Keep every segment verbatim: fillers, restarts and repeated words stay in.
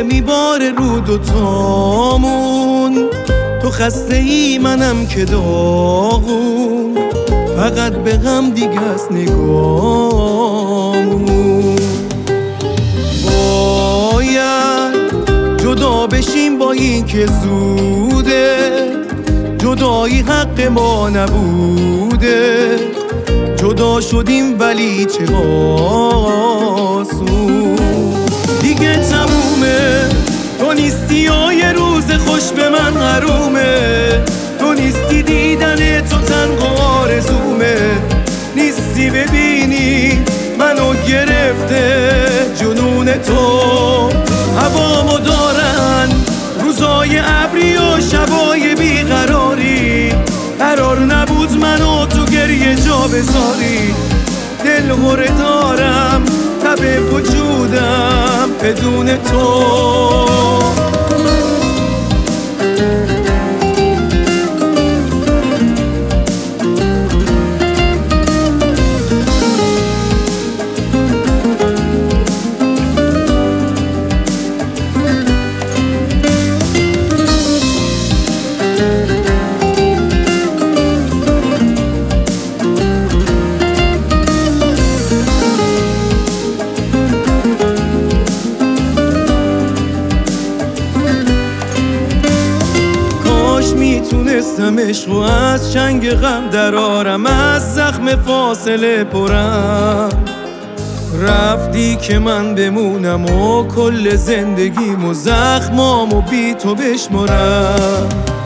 میباره رو دوتامون. تو خسته ای منم که داغون، فقط به غم دیگه است نگامون. باید جدا بشیم با این که زوده، جدایی حق ما نبوده. جدا شدیم ولی چه آسون، دیگه تمومه. تو نیستی و یه روز خوش به من حرومه. تو نیستی دیدن تو تنها آرزومه. نیستی ببینی منو گرفته جنون تو. هوامو دارن روزای ابری و شبای بیقراری. قرار نبود منو تو گریه جا بذاری. دل هره دارم تب وجودم بدون تو. میتونستم عشق و از چنگ غم درارم، از زخم فاصله پرم. رفتی که من بمونم و کل زندگیم و زخمام و بی تو بشمارم.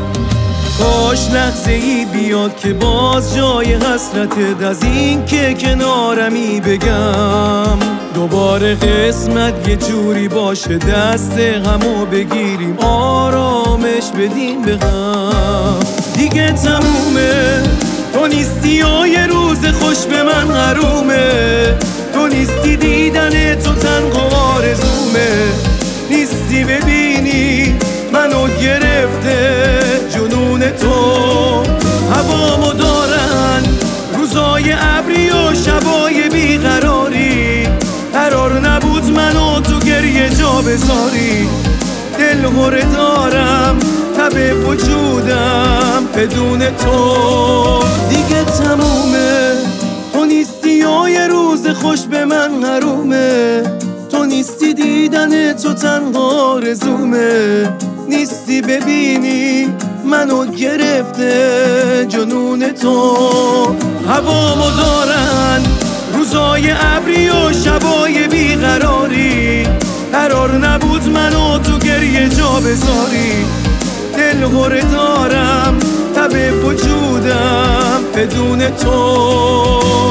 کاش لحظه ای بیاد که باز جای حسرتت از این که کنارمی بگم. دوباره قسمت یه جوری باشه دست همو بگیریم، آرامش بدیم به هم. دیگه تمومه. تو نیستی و یه روز خوش به من حرومه. تو نیستی دیدن تو تنها آرزومه. نیستی ببینی منو گرفته جنون تو. هوامو دارن روزای ابری و شبای بیقراری. قرار نبود منو تو گریه جا بذاری. دل هره دارم تب وجودم بدون تو. دیگه تمومه. تو نیستی و یه روز خوش به من حرومه. تو نیستی دیدن تو تنها آرزومه. نیستی ببینی منو گرفته جنون تو. هوامو دارن روزای ابری و شبای بیقراری. قرار نبود منو تو گریه جا بذاری. دل هره دارم تب وجودم بدون تو.